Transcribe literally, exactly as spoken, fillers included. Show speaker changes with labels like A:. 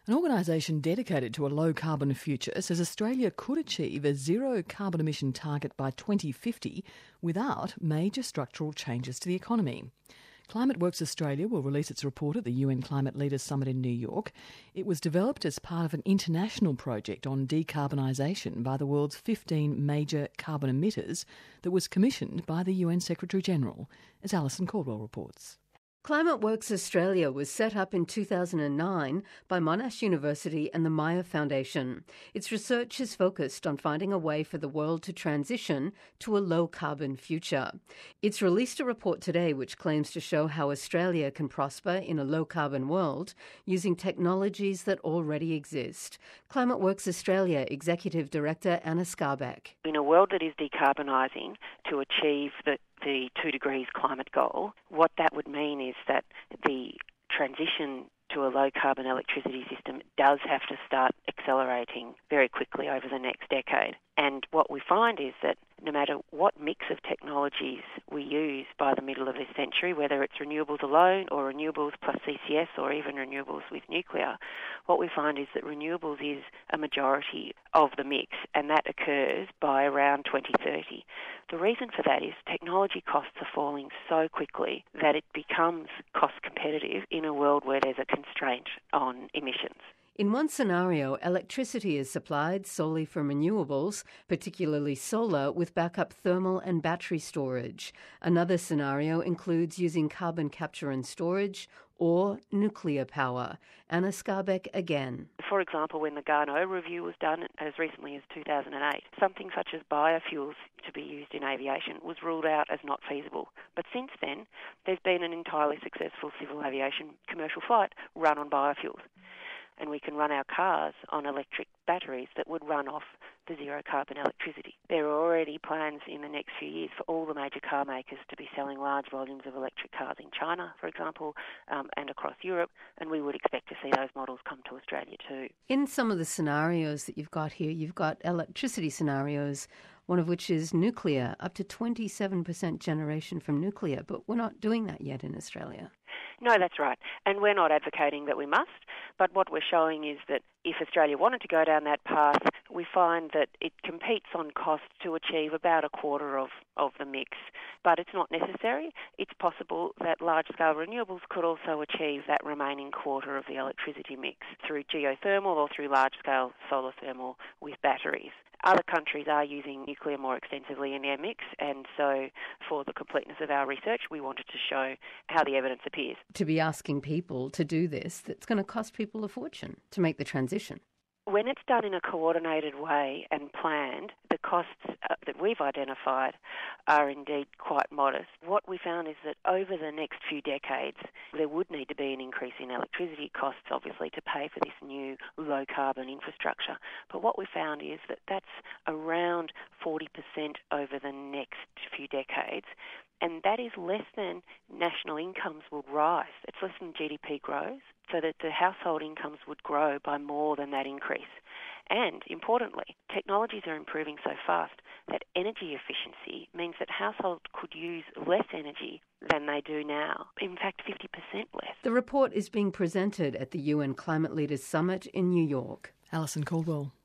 A: An organisation dedicated to a low-carbon future says Australia could achieve a zero-carbon emission target by twenty fifty without major structural changes to the economy. Climate Works Australia will release its report at the U N Climate Leaders Summit in New York. It was developed as part of an international project on decarbonisation by the world's fifteen major carbon emitters that was commissioned by the U N Secretary-General, as Alison Caldwell reports.
B: Climate Works Australia was set up in two thousand nine by Monash University and the Maya Foundation. Its research is focused on finding a way for the world to transition to a low-carbon future. It's released a report today which claims to show how Australia can prosper in a low-carbon world using technologies that already exist. Climate Works Australia Executive Director Anna Skarbek.
C: In a world that is decarbonising to achieve the the two degrees climate goal, what that would mean is that the transition to a low-carbon electricity system does have to start accelerating very quickly over the next decade. And what we find is that no matter what mix of technologies we use by the middle of this century, whether it's renewables alone or renewables plus C C S or even renewables with nuclear, what we find is that renewables is a majority of the mix, and that occurs by around twenty thirty. The reason for that is technology costs are falling so quickly that it becomes cost competitive in a world where there's a constraint on emissions.
B: In one scenario, electricity is supplied solely from renewables, particularly solar, with backup thermal and battery storage. Another scenario includes using carbon capture and storage or nuclear power. Anna Skarbek again.
C: For example, when the Garneau review was done as recently as two thousand eight, something such as biofuels to be used in aviation was ruled out as not feasible. But since then, there's been an entirely successful civil aviation commercial flight run on biofuels. And we can run our cars on electric batteries that would run off the zero-carbon electricity. There are already plans in the next few years for all the major car makers to be selling large volumes of electric cars in China, for example, um, and across Europe, and we would expect to see those models come to Australia too.
B: In some of the scenarios that you've got here, you've got electricity scenarios, one of which is nuclear, up to twenty-seven percent generation from nuclear, but we're not doing that yet in Australia.
C: No, that's right. And we're not advocating that we must, but what we're showing is that if Australia wanted to go down that path, we find that it competes on cost to achieve about a quarter of, of the mix. But it's not necessary. It's possible that large-scale renewables could also achieve that remaining quarter of the electricity mix through geothermal or through large-scale solar thermal with batteries. Other countries are using nuclear more extensively in their mix, and so for the completeness of our research, we wanted to show how the evidence appears.
B: To be asking people to do this, that's going to cost people a fortune to make the transition.
C: When it's done in a coordinated way and planned, the costs uh, that we've identified are indeed quite modest. What we found is that over the next few decades, there would need to be an increase in electricity costs, obviously, to pay for this new low-carbon infrastructure. But what we found is that that's around forty percent over the next few decades, and that is less than national incomes will rise. It's less than G D P grows, so that the household incomes would grow by more than that increase. And importantly, technologies are improving so fast that energy efficiency means that households could use less energy than they do now. In fact, fifty percent less.
B: The report is being presented at the U N Climate Leaders Summit in New York.
A: Alison Caldwell.